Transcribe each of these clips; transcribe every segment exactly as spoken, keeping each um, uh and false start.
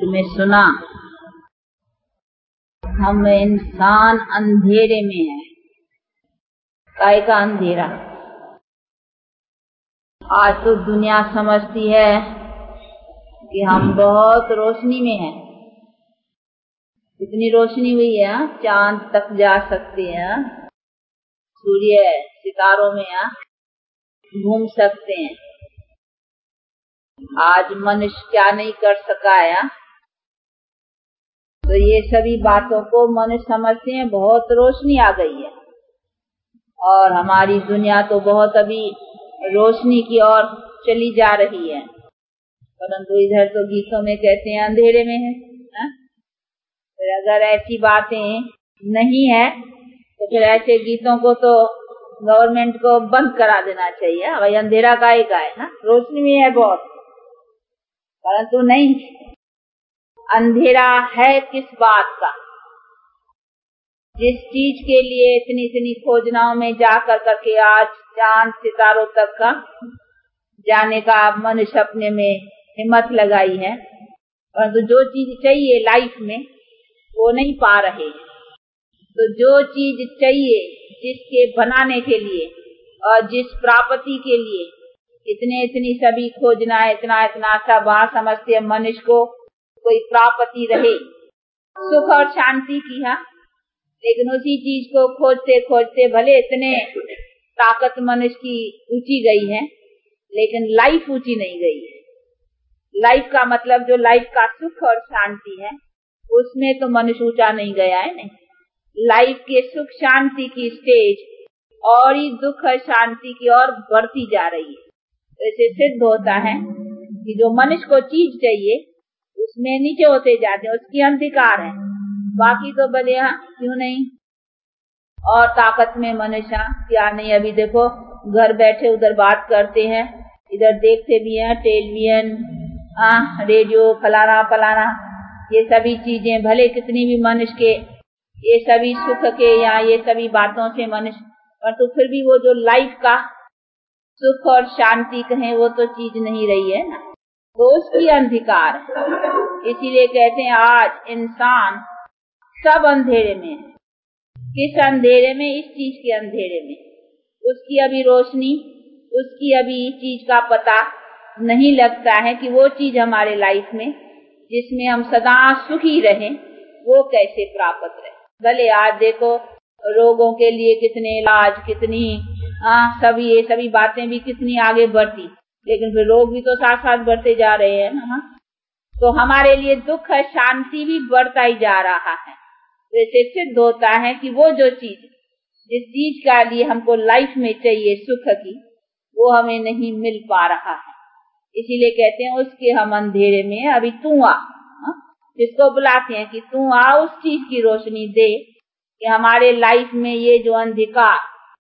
में सुना, हम इंसान अंधेरे में हैं। काय का अंधेरा? आज तो दुनिया समझती है कि हम बहुत रोशनी में हैं। इतनी रोशनी हुई है, चांद तक जा सकते हैं, सूर्य सितारों में घूम सकते हैं। आज मनुष्य क्या नहीं कर सका है। तो ये सभी बातों को मनुष्य समझते हैं बहुत रोशनी आ गई है, और हमारी दुनिया तो बहुत अभी रोशनी की ओर चली जा रही है, परंतु इधर तो गीतों में कहते हैं अंधेरे में है, है? फिर अगर ऐसी बातें नहीं है तो फिर ऐसे गीतों को तो गवर्नमेंट को बंद करा देना चाहिए। भाई अंधेरा काहे का है ना, रोशनी में है बहुत। परंतु नहीं, अंधेरा है किस बात का? जिस चीज के लिए इतनी इतनी खोजनाओं में जाकर करके आज चांद सितारों तक का जाने का मनुष्य अपने में हिम्मत लगाई है, परंतु जो चीज चाहिए लाइफ में वो नहीं पा रहे। तो जो चीज चाहिए जिसके बनाने के लिए और जिस प्राप्ति के लिए इतने इतनी सभी खोजना है, इतना इतना सब वहां समझते मनुष्य को कोई प्राप्ति रहे सुख और शांति की है, लेकिन उसी चीज को खोजते खोजते भले इतने ताकत मनुष्य की ऊंची गई है, लेकिन लाइफ ऊंची नहीं गई है। लाइफ का मतलब जो लाइफ का सुख और शांति है उसमें तो मनुष्य ऊंचा नहीं गया है। नहीं, लाइफ के सुख शांति की स्टेज और ही दुख और शांति की ओर बढ़ती जा रही है। तो इसे सिद्ध होता है कि जो मनुष्य को चीज चाहिए उसमें नीचे होते जाते हैं, उसकी अंधकार है। बाकी तो भले क्यों नहीं और ताकत में मनुष्य क्या नहीं। अभी देखो घर बैठे उधर बात करते हैं, इधर देखते भी हैं टेलीविजन, रेडियो, फलाना फलाना, ये सभी चीजें भले कितनी भी मनुष्य के ये सभी सुख के या ये सभी बातों से मनुष्य, पर तो फिर भी वो जो लाइफ का सुख और शांति कहें वो तो चीज नहीं रही है ना, तो उसकी अंधकार है। इसीलिए कहते हैं आज इंसान सब अंधेरे में है। किस अंधेरे में? इस चीज के अंधेरे में। उसकी अभी रोशनी, उसकी अभी चीज का पता नहीं लगता है कि वो चीज हमारे लाइफ में जिसमें हम सदा सुखी रहें वो कैसे प्राप्त रहे। भले आज देखो रोगों के लिए कितने इलाज, कितनी आ, सभी ये सभी बातें भी कितनी आगे बढ़ती, लेकिन फिर रोग भी तो साथ साथ बढ़ते जा रहे हैं ना। तो हमारे लिए दुख है, शांति भी बढ़ता ही जा रहा है। तो इससे सिद्ध होता है कि वो जो चीज जिस चीज का लिए हमको लाइफ में चाहिए सुख की, वो हमें नहीं मिल पा रहा है। इसीलिए कहते हैं उसके हम अंधेरे में, अभी तू आ, जिसको बुलाते हैं कि तू आ उस चीज की रोशनी दे कि हमारे लाइफ में ये जो अंधकार,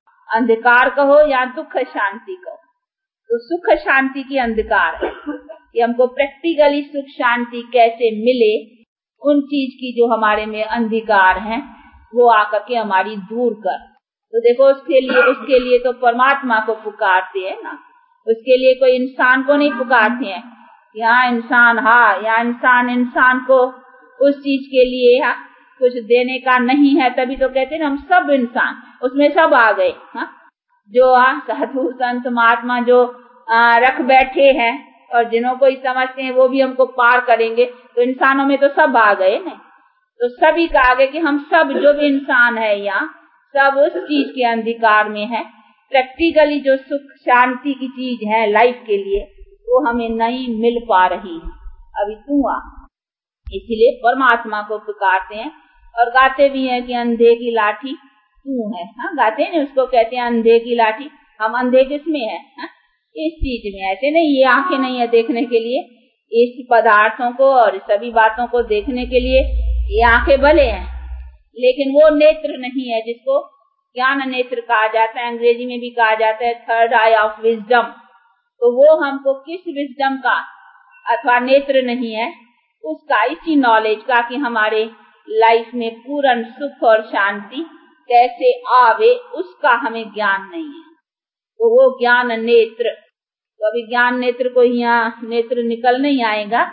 अंधकार कहो या दुख शांति कहो, तो सुख शांति की अंधकार है कि हमको प्रैक्टिकली सुख शांति कैसे मिले। उन चीज की जो हमारे में अंधकार है वो आकर के हमारी दूर कर। तो देखो उसके लिए उसके लिए तो परमात्मा को पुकारते हैं ना, उसके लिए कोई इंसान को नहीं पुकारते हैं। यहाँ इंसान हाँ या इंसान इंसान को उस चीज के लिए हा, कुछ देने का नहीं है, तभी तो कहते हैं हम सब इंसान उसमें सब आ गए। हाँ, जो साधु संत महात्मा जो आ, रख बैठे हैं और जिन्हों को ही समझते हैं वो भी हमको पार करेंगे, तो इंसानों में तो सब आ गए नहीं। तो सभी का आगे कि हम सब जो भी इंसान है यहाँ सब उस चीज के अंधकार में है। प्रैक्टिकली जो सुख शांति की चीज है लाइफ के लिए वो हमें नहीं मिल पा रही है। अभी तू आ, इसीलिए परमात्मा को पुकारते हैं और गाते भी हैं कि अंधे की लाठी तू है। हाँ, गाते हैं उसको कहते हैं अंधे की लाठी। हम अंधे किसमें है? हाँ? इस चीज में। ऐसे नहीं ये आंखें नहीं है देखने के लिए इस पदार्थों को और सभी बातों को देखने के लिए, ये आंखें भले हैं लेकिन वो नेत्र नहीं है जिसको ज्ञान नेत्र कहा जाता है, अंग्रेजी में भी कहा जाता है थर्ड आई ऑफ विजडम। तो वो हमको किस विजडम का अथवा नेत्र नहीं है उसका, इसी नॉलेज का कि हमारे लाइफ में पूर्ण सुख और शांति कैसे आवे उसका हमें ज्ञान नहीं है। तो वो ज्ञान नेत्र, तो अभी ज्ञान नेत्र को यहाँ नेत्र निकल नहीं आएगा,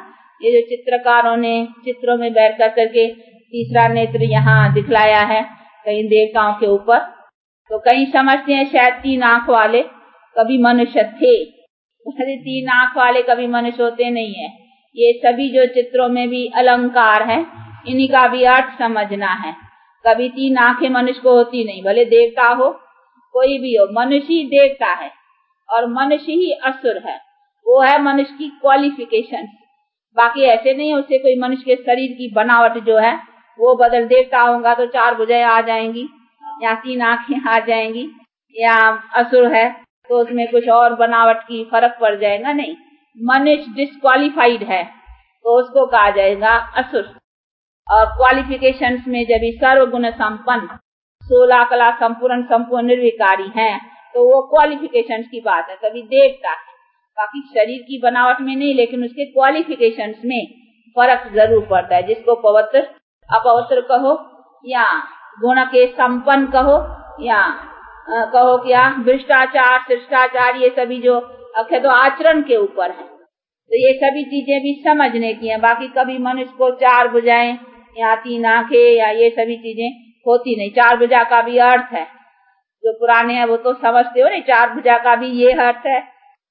ये जो चित्रकारों ने चित्रों में बैठ कर करके तीसरा नेत्र यहाँ दिखलाया है कई देवताओं के ऊपर, तो कई समझते हैं शायद तीन आंख वाले कभी मनुष्य थे। तीन आंख वाले कभी मनुष्य होते नहीं है। ये सभी जो चित्रों में भी अलंकार है, इन्हीं का भी अर्थ समझना है। कभी तीन आंखें मनुष्य को होती नहीं, भले देवता हो कोई भी हो, मनुष्य ही देवता है और मनुष्य ही असुर है। वो है मनुष्य की क्वालिफिकेशन, बाकी ऐसे नहीं है उससे कोई मनुष्य के शरीर की बनावट जो है वो बदल। देवता होगा तो चार भुजाएं आ जाएंगी या तीन आंखें आ जाएंगी, या असुर है तो उसमें कुछ और बनावट की फर्क पड़ जाएगा। नहीं, मनुष्य डिस्क्वालिफाइड है तो उसको कहा जाएगा असुर। और क्वालिफिकेशंस में जब सर्वगुण संपन्न, सोलह कला संपूर्ण, संपूर्ण निर्विकारी हैं, तो वो क्वालिफिकेशंस की बात है, तभी देवता है। बाकी शरीर की बनावट में नहीं, लेकिन उसके क्वालिफिकेशंस में फर्क जरूर पड़ता है। जिसको पवित्र अपवित्र कहो या गुण के संपन्न कहो या आ, कहो क्या भ्रष्टाचार शिष्टाचार, ये सभी जो अक्षय तो आचरण के ऊपर है। तो ये सभी चीजें भी समझने की हैं। बाकी कभी मनुष्य को चार भुजाएं या तीन आंखें या ये सभी चीजें होती नहीं। चार भुजा का भी अर्थ है, जो पुराने हैं वो तो समझते हो नहीं, चार भुजा का भी ये अर्थ है।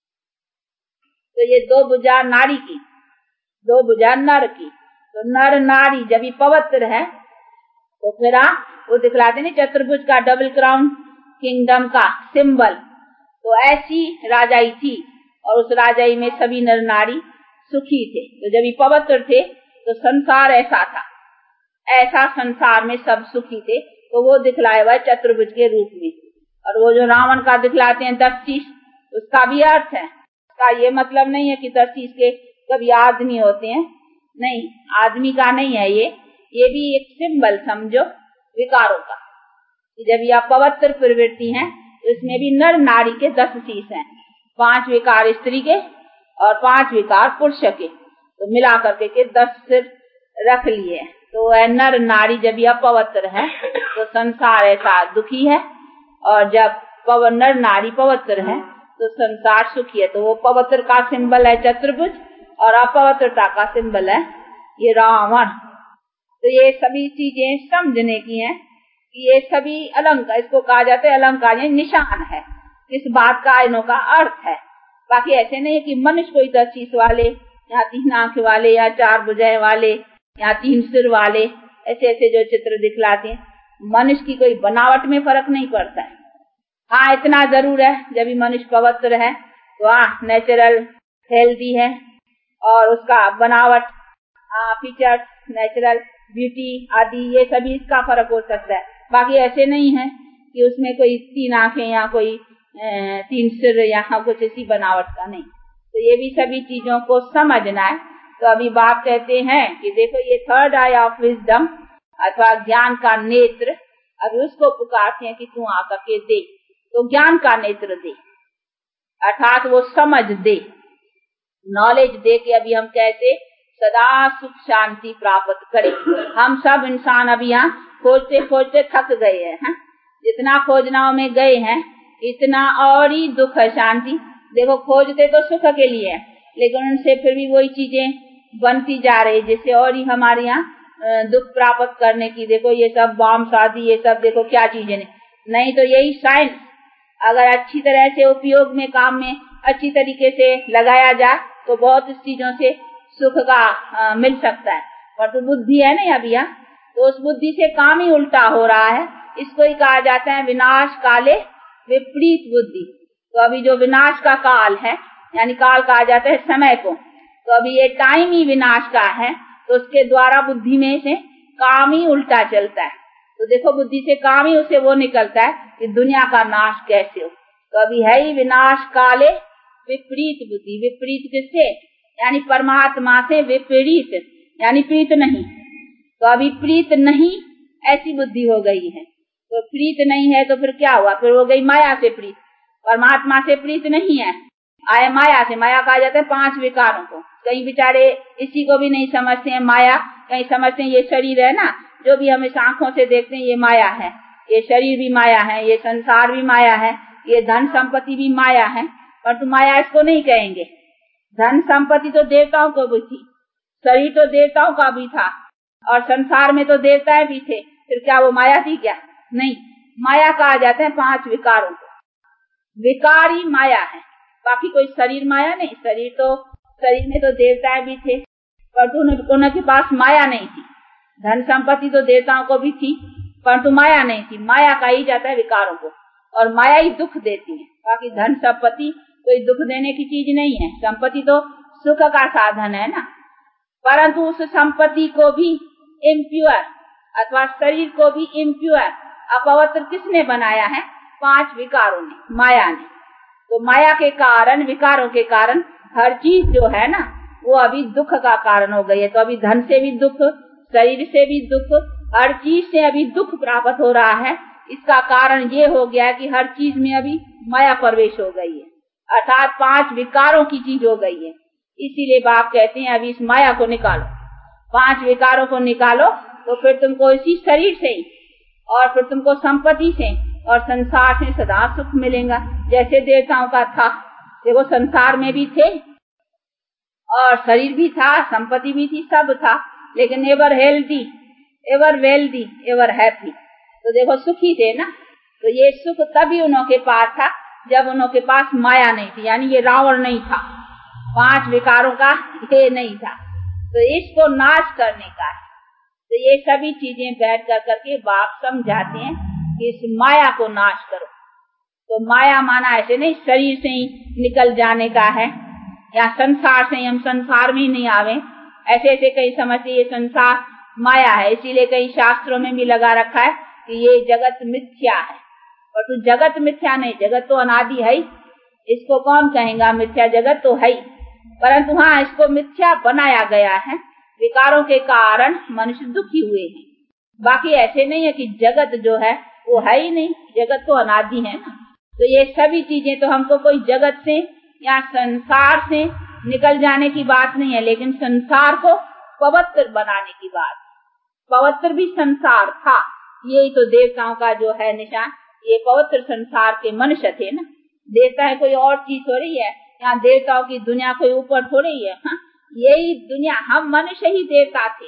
तो ये दो भुजा नारी की, दो भुजा नर की, तो नर नारी जब ये पवित्र है तो फिर आ, वो दिखलाते नहीं चतुर्भुज का डबल क्राउन किंगडम का सिंबल। तो ऐसी राजाई थी और उस राजाई में सभी नर नारी सुखी थे। तो जब ये पवित्र थे तो संसार ऐसा था, ऐसा संसार में सब सुखी थे, तो वो दिखलाया हुआ चतुर्भुज के रूप में। और वो जो रावण का दिखलाते हैं दस शीश, उसका भी अर्थ है। उसका ये मतलब नहीं है कि दस शीश के कभी आदमी होते हैं, नहीं, आदमी का नहीं है ये ये भी एक सिंबल समझो विकारों का। जब यह पवित्र प्रवृत्ति है तो इसमें भी नर नारी के दस शीश हैं, पांच विकार स्त्री के और पांच विकार पुरुष के, तो मिला करके के दस सिर रख लिए। तो वह नर नारी जब यह पवित्र है तो संसार ऐसा दुखी है, और जब पवन नर नारी पवित्र है तो संसार सुखी है। तो वो पवित्र का सिंबल है चतुर्भुज और अपवित्रता का सिंबल है ये रावण। तो ये सभी चीजें समझने की हैं कि ये सभी अलंकार, इसको कहा जाता है अलंकार, ये निशान है किस बात का, इनों का अर्थ है। बाकी ऐसे नहीं है कि मनुष्य कोई दस शीश वाले या तीन आंख वाले या चार भुजाएं वाले या तीन सिर वाले, ऐसे ऐसे जो चित्र दिखलाते हैं, मनुष्य की कोई बनावट में फर्क नहीं पड़ता है। हाँ, इतना जरूर है जब भी मनुष्य पवित्र है तो हाँ नेचुरल हेल्दी है और उसका बनावट फीचर्स नेचुरल ब्यूटी आदि ये सभी इसका फर्क हो सकता है। बाकी ऐसे नहीं है कि उसमें कोई तीन आंखें या कोई तीन सिर या कुछ ऐसी बनावट का नहीं। तो ये भी सभी चीजों को समझना है। तो अभी बाप कहते हैं कि देखो ये थर्ड आई ऑफ विजडम अथवा ज्ञान का नेत्र, अभी उसको पुकारते हैं कि तू आकर के दे, तो ज्ञान का नेत्र दे, अर्थात वो समझ दे, नॉलेज दे कि अभी हम कैसे सदा सुख शांति प्राप्त करें। हम सब इंसान अभी यहाँ खोजते खोजते थक गए हैं, है? जितना खोजना में गए हैं इतना और ही दुख है शांति। देखो खोजते तो सुख के लिए है, लेकिन उनसे फिर भी वही चीजें बनती जा रही जिससे और ही हमारे यहाँ दुख प्राप्त करने की। देखो ये सब बॉम्ब शादी ये सब देखो क्या चीजें नहीं, नहीं तो यही साइंस अगर अच्छी तरह से उपयोग में काम में अच्छी तरीके से लगाया जाए तो बहुत चीजों से सुख का आ, मिल सकता है। पर तो बुद्धि है नहीं अभी यहाँ, तो उस बुद्धि से काम ही उल्टा हो रहा है। इसको ही कहा जाता है विनाश काले विपरीत बुद्धि। तो अभी जो विनाश का काल है, यानी काल कहा जाता है समय को, तो अभी ये टाइम ही विनाश का है, तो उसके द्वारा बुद्धि में से काम ही उल्टा चलता है। तो देखो बुद्धि से काम ही उसे वो निकलता है कि दुनिया का नाश कैसे हो। तो अभी है ही विनाश काले विपरीत बुद्धि। विपरीत किससे, यानी परमात्मा से विपरीत, यानी प्रीत नहीं। तो अभी प्रीत नहीं ऐसी बुद्धि हो गई है। तो प्रीत नहीं है तो फिर क्या हुआ, फिर हो गई माया से प्रीत। परमात्मा से प्रीत नहीं है, आए माया से। माया कहा जाता है पांच विकारों को। कई बेचारे इसी को भी नहीं समझते हैं माया, कहीं समझते हैं ये शरीर है ना, जो भी हम इस आंखों से देखते हैं ये माया है, ये शरीर भी माया है, ये संसार भी माया है, ये धन संपत्ति भी माया है। पर तुम माया इसको नहीं कहेंगे। धन संपत्ति तो देवताओं को भी थी, शरीर तो देवताओं का भी था और संसार में तो देवताएं भी थे, फिर क्या वो माया थी क्या? नहीं, माया कहा जाता है पांच विकारों को। विकारी माया है, बाकी कोई शरीर माया नहीं। शरीर तो शरीर में तो देवताएं भी थे, परंतु उनके पास माया नहीं थी। धन संपत्ति तो देवताओं को भी थी, परंतु माया नहीं थी। माया कहा ही जाता है विकारों को, और माया ही दुख देती है। बाकी धन संपत्ति कोई दुख देने की चीज नहीं है। संपत्ति तो सुख का साधन है ना, परंतु उस संपत्ति को भी इम्प्योर अथवा शरीर को भी इम्प्योर अपवित्र किसने बनाया है? पांच विकारों ने, माया ने। तो माया के कारण, विकारों के कारण हर चीज जो है ना वो अभी दुख का कारण हो गई है। तो अभी धन से भी दुख, शरीर से भी दुख, हर चीज से अभी दुख प्राप्त हो रहा है। इसका कारण ये हो गया कि हर चीज में अभी माया प्रवेश हो गई है, अर्थात पांच विकारों की चीज हो गई है। इसीलिए बाप कहते हैं अभी इस माया को निकालो, पांच विकारों को निकालो, तो फिर तुमको इसी शरीर से ही और फिर तुमको संपत्ति से और संसार से सदा सुख मिलेगा, जैसे देवताओं का था। देखो संसार में भी थे और शरीर भी था, संपत्ति भी थी, सब था, लेकिन ever healthy, ever wealthy, ever happy. तो देखो सुखी थे ना। तो ये सुख तभी उन्हों के पास था जब उन्हों के पास माया नहीं थी, यानी ये रावण नहीं था, पांच विकारों का ये नहीं था। तो इसको नाश करने का है। तो ये सभी चीजें बैठ कर करके बाप समझाते हैं कि इस माया को नाश करो। तो माया माना ऐसे नहीं शरीर से ही निकल जाने का है, या संसार से ही हम संसार में ही नहीं आवे, ऐसे ऐसे कई समझते ये संसार माया है। इसीलिए कई शास्त्रों में भी लगा रखा है कि ये जगत मिथ्या है, और तो जगत मिथ्या नहीं, जगत तो अनादि है ही। इसको कौन कहेगा मिथ्या? जगत तो है ही, परंतु हाँ इसको मिथ्या बनाया गया है। विकारों के कारण मनुष्य दुखी हुए हैं। बाकी ऐसे नहीं है कि जगत जो है वो है ही नहीं, जगत तो अनादि है ना। तो ये सभी चीजें तो हमको कोई जगत से या संसार से निकल जाने की बात नहीं है, लेकिन संसार को पवित्र बनाने की बात। पवित्र भी संसार था, यही तो देवताओं का जो है निशान। ये पवित्र संसार के मनुष्य थे ना। देवता है कोई और चीज थोड़ी है, यहाँ देवताओं की दुनिया कोई ऊपर थोड़ी है। हाँ? यही दुनिया, हम मनुष्य ही देवता थे,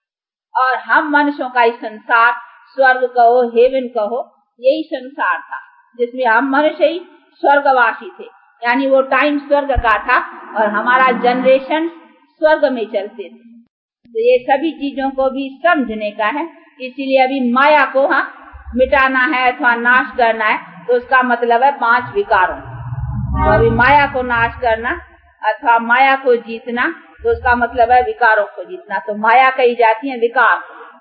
और हम मनुष्यों का ही संसार, स्वर्ग कहो हेवन कहो, यही संसार था जिसमें हम मनुष्य ही स्वर्गवासी थे। यानी वो टाइम स्वर्ग का था और हमारा जनरेशन स्वर्ग में चलते थे। तो ये सभी चीजों को भी समझने का है। इसीलिए अभी माया को हाँ मिटाना है अथवा नाश करना है, तो उसका मतलब है पांच विकारों। तो अभी माया को नाश करना अथवा माया को जीतना, तो उसका मतलब है विकारों को जीतना। तो माया कही जाती है विकार।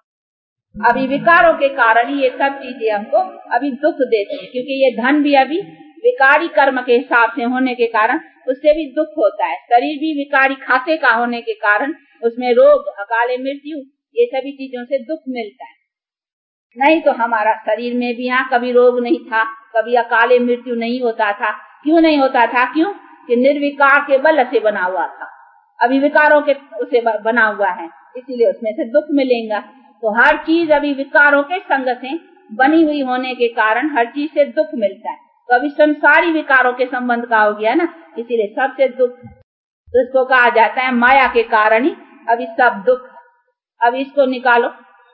अभी विकारों के कारण ही ये सब चीजें हमको अभी दुख देती है, क्योंकि ये धन भी अभी विकारी कर्म के हिसाब से होने के कारण उससे भी दुख होता है। शरीर भी विकारी खाते का होने के कारण उसमें रोग, अकाले मृत्यु, ये सभी चीजों से दुख मिलता है। नहीं तो हमारा शरीर में भी यहाँ कभी रोग नहीं था, कभी अकाले मृत्यु नहीं होता था। क्यों नहीं होता था? क्यों कि निर्विकार के बल से बना हुआ था। अभी विकारों के उसे बना हुआ है, इसीलिए उसमें से दुख मिलेगा। तो हर चीज अभी विकारों के संग से बनी हुई होने के कारण हर चीज से दुख मिलता है। तो अभी संसारी विकारों के संबंध का हो गया ना, इसीलिए सबसे दुख। तो इसको कहा जाता है माया के कारण ही अभी सब दुख। अब इसको निकालो।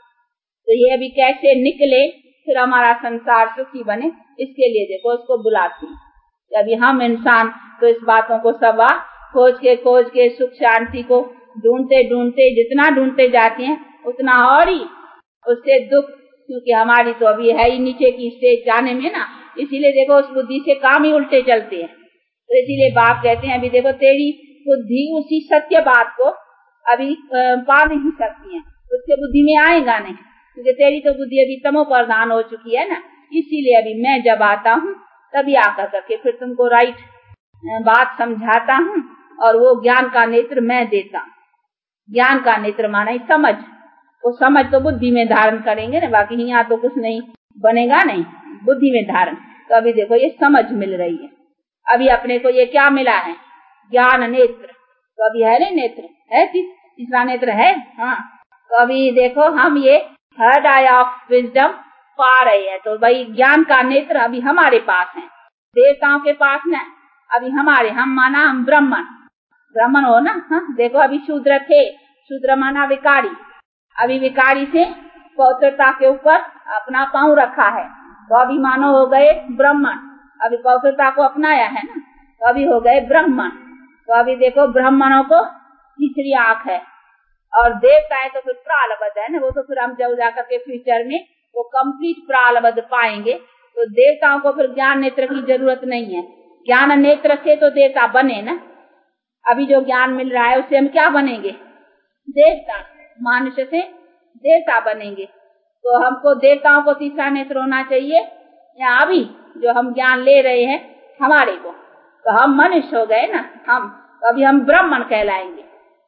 तो ये अभी कैसे निकले फिर हमारा संसार सुखी बने, इसके लिए देखो इसको बुलाती हूँ। अभी हम इंसान तो इस बातों को सब खोज के खोज के सुख शांति को ढूंढते ढूंढते जितना ढूंढते जाते हैं उतना और ही उससे दुख, क्योंकि हमारी तो अभी है ही नीचे की स्टेज जाने में ना। इसीलिए देखो उस बुद्धि से काम ही उल्टे चलते हैं। तो इसीलिए बाप कहते हैं अभी देखो तेरी बुद्धि उसी सत्य बात को अभी पा नहीं सकती है, उसके बुद्धि में आएगा नहीं, क्योंकि तेरी तो बुद्धि अभी तमो प्रधान हो चुकी है ना। इसीलिए अभी मैं जब आता हूँ तभी आकर करके फिर तुमको राइट बात समझाता हूँ, और वो ज्ञान का नेत्र मैं देता हूँ। ज्ञान का नेत्र माना ही समझ, वो समझ तो बुद्धि में धारण करेंगे ना, बाकी यहाँ तो कुछ नहीं बनेगा, नहीं बुद्धि में धारण। तो अभी देखो ये समझ मिल रही है। अभी अपने को ये क्या मिला है? ज्ञान नेत्र। तो अभी है नहीं नेत्र, है तीसरा नेत्र है। हाँ, तो अभी देखो हम ये थर्ड आई ऑफ विजडम पा रहे हैं। तो भाई ज्ञान का नेत्र अभी हमारे पास है, देवताओं के पास न। अभी हमारे, हम माना हम ब्राह्मण, ब्राह्मण हो ना। हाँ, देखो अभी शूद्र थे, शूद्र माना विकारी। अभी विकारी से पवित्रता के ऊपर अपना पांव रखा है, तो अभी मानो हो गए ब्राह्मण। अभी पवित्रता को अपनाया है ना, तो अभी हो गए ब्राह्मण। तो अभी देखो ब्राह्मणों को तीसरी आंख है, और देवता है तो फिर प्रालब्ध है ना, वो तो फिर हम जब जाकर के फ्यूचर में वो कंप्लीट प्रालब्ध पाएंगे। तो देवताओं को फिर ज्ञान नेत्र की जरूरत नहीं है, ज्ञान नेत्र से तो देवता बने ना। अभी जो ज्ञान मिल रहा है उससे हम क्या बनेंगे? देवता। मनुष्य से देवता बनेंगे। तो हमको देवताओं को तीसरा नेत्र होना चाहिए, या अभी जो हम ज्ञान ले रहे हैं हमारे को, तो हम मनुष्य हो गए ना हम, तो अभी हम ब्राह्मण कहलाएंगे।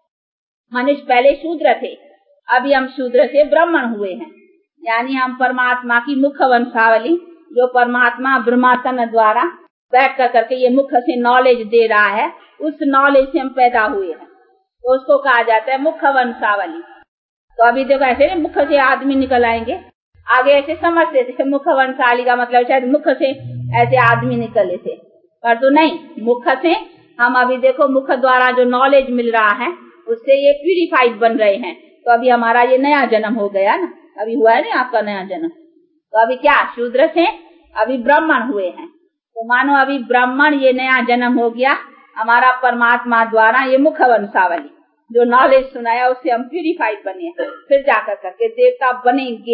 मनुष्य पहले शूद्र थे, अभी हम शूद्र से ब्राह्मण हुए हैं। यानी हम परमात्मा की मुख वंशावली, जो परमात्मा ब्रह्मातन द्वारा बैठ कर करके ये मुख से नॉलेज दे रहा है, उस नॉलेज से हम पैदा हुए हैं, तो उसको कहा जाता है मुख वंशावली। तो अभी देखो ऐसे मुख से आदमी निकल आएंगे, आगे ऐसे समझते थे मुख वंशावली का मतलब शायद मुख से ऐसे आदमी निकले थे, पर तो नहीं, मुख से हम अभी देखो मुख द्वारा जो नॉलेज मिल रहा है उससे ये प्यूरिफाइड बन रहे हैं। तो अभी हमारा ये नया जन्म हो गया ना, अभी हुआ है ना आपका नया जन्म। तो अभी क्या शूद्र से अभी ब्राह्मण हुए हैं, तो मानो अभी ब्राह्मण ये नया जन्म हो गया हमारा परमात्मा द्वारा। ये मुख वंशावली जो नॉलेज सुनाया उससे हम प्यूरिफाइड बने, फिर जाकर करके देवता बनेंगे।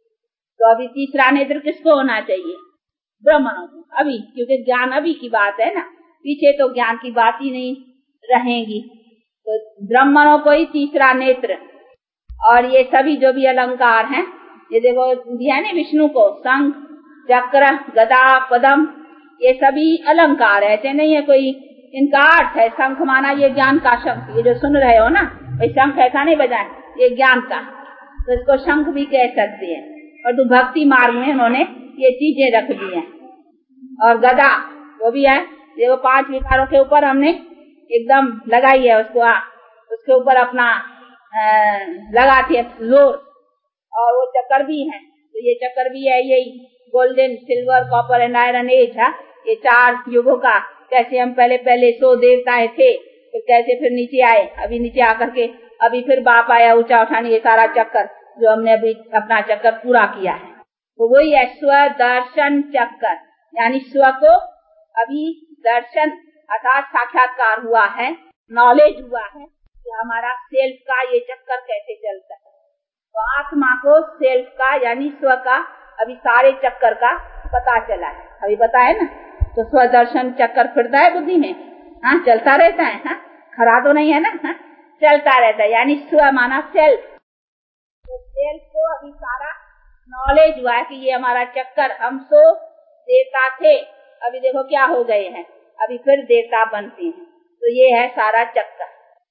तो अभी तीसरा नेत्र किसको होना चाहिए? ब्राह्मणों को। अभी क्योंकि ज्ञान अभी की बात है ना, पीछे तो ज्ञान की बात ही नहीं रहेगी। तो ब्राह्मणों को ही तीसरा नेत्र। और ये सभी जो भी अलंकार हैं, ये देखो दिया है विष्णु को, शंख चक्र गदा पद्म, ये सभी अलंकार है, ऐसे नहीं है कोई इनका अर्थ है। शंख माना ये ज्ञान का शंख, ये जो सुन रहे हो ना, ये शंख ऐसा नहीं बजाए, ये ज्ञान का, तो इसको शंख भी कह सकते हैं। और तो भक्ति मार्ग में उन्होंने ये चीजें रख दी हैं। और गदा वो भी है, ये वो पांच विकारों के ऊपर हमने एकदम लगाई है उसको, आ, उसके ऊपर अपना लगाती है जोर। और वो चक्कर भी है, तो ये चक्कर भी है, यही golden silver copper and iron age है, ये चार युगों का। कैसे हम पहले पहले सौ देवताएं थे, तो कैसे फिर नीचे आए, अभी नीचे आकर के अभी फिर बाप आया ऊंचा उठाने, ये सारा चक्कर जो हमने अभी अपना चक्कर पूरा किया है। तो वही है स्व दर्शन चक्कर, यानी स्व को अभी दर्शन अर्थात साक्षात्कार हुआ है, नॉलेज हुआ है कि हमारा सेल्फ का ये चक्कर कैसे चलता है। तो आत्मा को सेल्फ का यानी स्व का अभी सारे चक्कर का पता चला है, अभी पता है ना। तो स्व दर्शन चक्कर फिरता है बुद्धि में, हाँ चलता रहता है, हाँ खरा तो नहीं है ना, हाँ चलता रहता है। यानी स्व माना सेल्फ, तो सेल्फ को अभी सारा नॉलेज हुआ है कि ये हमारा चक्कर, हम सो देवता थे, अभी देखो क्या हो गए हैं, अभी फिर देवता बनते हैं। तो ये है सारा चक्कर,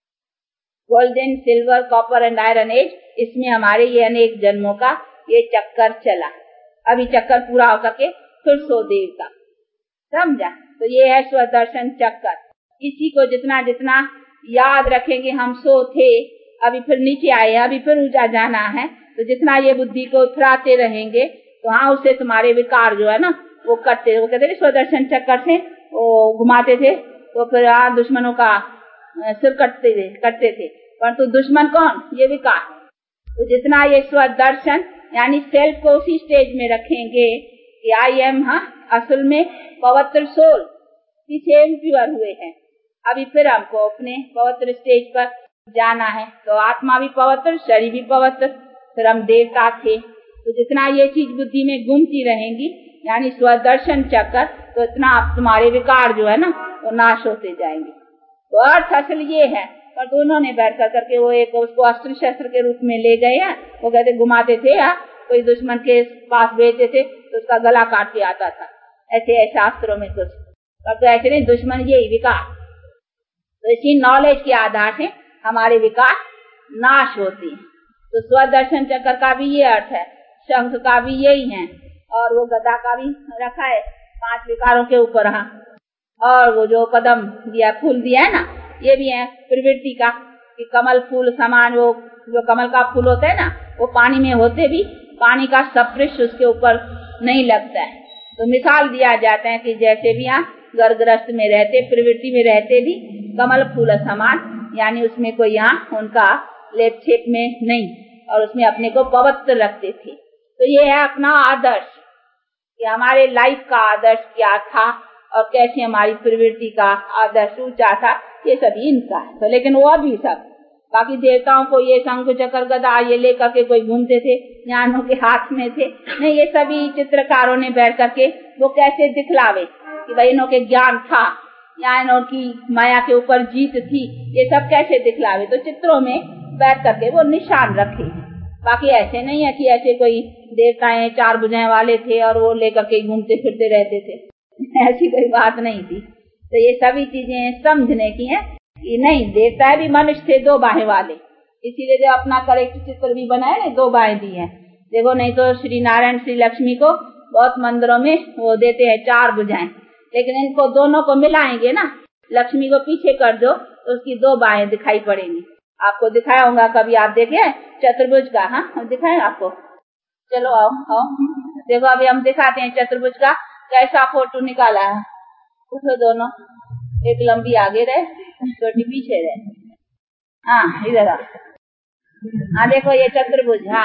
golden silver copper and iron age, इसमें हमारे ये अनेक जन्मों का ये चक्कर चला। अभी चक्कर पूरा होकर के फिर सो देवता, समझा। तो ये है स्वदर्शन चक्कर। इसी को जितना जितना याद रखेंगे, हम सो थे अभी फिर नीचे आए, अभी फिर ऊंचा जाना है, तो जितना ये बुद्धि को फिराते रहेंगे, तो हाँ उससे तुम्हारे विकार जो है ना वो करते, वो कहते थे स्वदर्शन चक्कर से वो घुमाते थे, तो फिर हाँ दुश्मनों का सिर कटते थे कटते थे परंतु तो दुश्मन कौन? ये विकार। तो जितना ये स्वदर्शन यानी सेल्फ को उसी स्टेज में रखेंगे कि आई एम, हाँ असल में पवित्र सोल, पीछे प्योर हुए हैं, अभी फिर हमको अपने पवित्र स्टेज पर जाना है। तो आत्मा भी पवित्र, शरीर भी पवित्र, फिर हम देवता थे। तो जितना ये चीज बुद्धि में घूमती रहेंगी यानी स्वदर्शन चक्कर, तो इतना आप तुम्हारे विकार जो है ना वो नाश होते जाएंगे। तो अर्थ असल ये है, पर दोनों ने बैठ कर करके वो एक उसको अस्त्र शस्त्र के रूप में ले गए हैं। वो कहते घुमाते थे, या कोई दुश्मन के पास भेजते थे तो उसका गला काट के आता था, ऐसे है शास्त्रों में कुछ। पर तो ऐसे नहीं, दुश्मन यही विकार। तो इसी नॉलेज के आधार से हमारे विकार नाश होते हैं। तो स्वदर्शन चक्र का भी ये अर्थ है, शंख का भी यही है, और वो गदा का भी रखा है पांच विकारों के ऊपर। हाँ, और वो जो पद्म दिया, फूल दिया है ना, ये भी है प्रवृत्ति का, कि कमल फूल समान, वो जो कमल का फूल होता है ना, वो पानी में होते भी पानी का स्पर्श उसके ऊपर नहीं लगता है। तो मिसाल दिया जाता है कि जैसे भी यहाँ गर्भग्रस्त में रहते, प्रवृत्ति में रहते भी कमल फूल समान, यानी उसमें कोई यहाँ उनका लेप छेप में नहीं, और उसमें अपने को पवित्र रखते थे। तो ये है अपना आदर्श कि हमारे लाइफ का आदर्श क्या था और कैसे हमारी प्रवृत्ति का आदर्श ऊंचा था, ये सभी इनका है। तो लेकिन वो भी सब बाकी देवताओं को ये शंख चक्र गदा ये लेकर के कोई घूमते थे, ज्ञानों के हाथ में थे नहीं, ये सभी चित्रकारों ने बैठ करके वो कैसे दिखलावे कि भाई इन्हों के ज्ञान था या इन्हों की माया के ऊपर जीत थी, ये सब कैसे दिखलावे। तो चित्रों में बैठ करके वो निशान रखे। बाकी ऐसे नहीं है कि ऐसे कोई देवताएं चार भुजाएं वाले थे और वो लेकर के घूमते फिरते रहते थे, ऐसी कोई बात नहीं थी। तो ये सभी चीजें समझने की हैं कि नहीं, देवता भी मनुष्य थे दो बाहें वाले, इसीलिए जो अपना करेक्ट चित्र भी बनाए ना, दो बाहें दी हैं। देखो नहीं तो श्री नारायण श्री लक्ष्मी को बहुत मंदिरों में वो देते हैं चार भुजाएं, लेकिन इनको दोनों को मिलाएंगे ना, लक्ष्मी को पीछे कर दो तो उसकी दो बाहें दिखाई पड़ेंगी। आपको दिखाया होगा कभी, आप देखे चतुर्भुज का? हाँ दिखाए आपको, चलो आओ आओ देखो अभी हम दिखाते हैं चतुर्भुज का कैसा फोटो निकाला है। उठो दोनों, एक लंबी आगे रहे छोटी पीछे रहे। हाँ इधर आओ, हाँ देखो ये चतुर्भुज, हाँ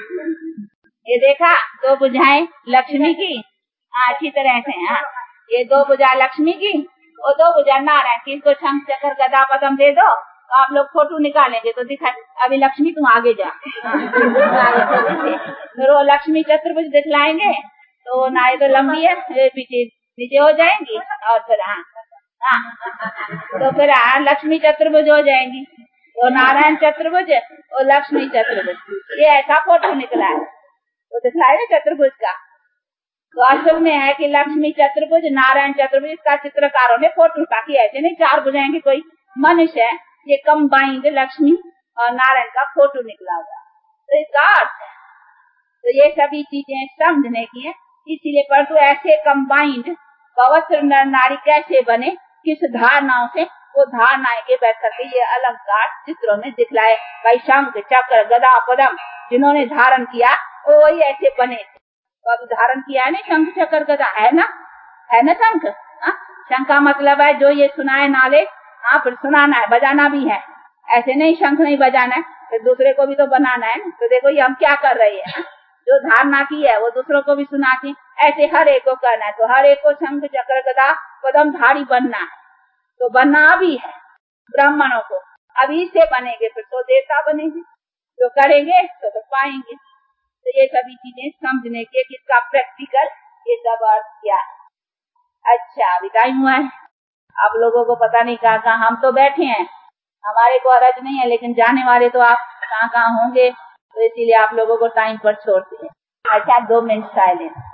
ये देखा दो भुजाएं लक्ष्मी की, हाँ अच्छी तरह से, हाँ ये दो भुजा लक्ष्मी की और दो भुजा नारायण की। इनको शंख चक्र गदा पद्म दे दो, आप लोग फोटो निकालेंगे तो दिखा। अभी लक्ष्मी तुम आगे जा, आगे फिर वो लक्ष्मी चतुर्भुज दिखलाएंगे तो ना ये तो लंबी है पीछे नीचे हो जाएंगी, और फिर हाँ हाँ तो फिर हाँ लक्ष्मी चतुर्भुज हो जाएंगी, तो नारायण चतुर्भुज और लक्ष्मी चतुर्भुज, ये ऐसा फोटो निकला है। तो दिखलाए ना चतुर्भुज का, तो असल में है कि लक्ष्मी चतुर्भुज नारायण चतुर्भुज का चित्रकारों ने फोटो, ताकि ऐसे नहीं चार भुजाएं की कोई मनुष्य है, ये कंबाइंड लक्ष्मी और नारायण का फोटो निकला हुआ, तो इसका अर्थ है। तो ये सभी चीजें समझने की है, इसीलिए परंतु ऐसे कंबाइंड पवित्र नर नारी कैसे बने, किस धारणाओं से, वो धारणाएं के बैठ करके ये अलंकार चित्रों में दिखलाए। भाई शंख चक्र गदा पद्म जिन्होंने धारण किया वो वही ऐसे बने थे। तो अभी धारण किया है ना शंख चक्र गदा, है ना, है ना शंख। शंख का मतलब है जो ये सुनाए नाले, हाँ फिर सुनाना है, बजाना भी है। ऐसे नहीं शंख नहीं बजाना है, फिर दूसरे को भी तो बनाना है ना। तो देखो ये हम क्या कर रहे हैं, जो धारणा की है वो दूसरों को भी सुनाती, ऐसे हर एक को करना है। तो हर एक को शंख चक्र गदा पद्म धारी बनना है, तो बनना अभी है ब्राह्मणों को, अभी से बनेंगे फिर तो देवता बनेंगे, जो करेंगे तो फिर पाएंगे। तो ये सभी चीजें समझने के किसका प्रैक्टिकल ये सब अर्थ क्या है। अच्छा अभी टाइम हुआ है, आप लोगों को पता नहीं कहाँ कहाँ, हम तो बैठे हैं, हमारे को हरज नहीं है, लेकिन जाने वाले तो आप कहाँ कहाँ होंगे, तो इसीलिए आप लोगों को टाइम पर छोड़ते हैं। अच्छा दो मिनट साइलेंट।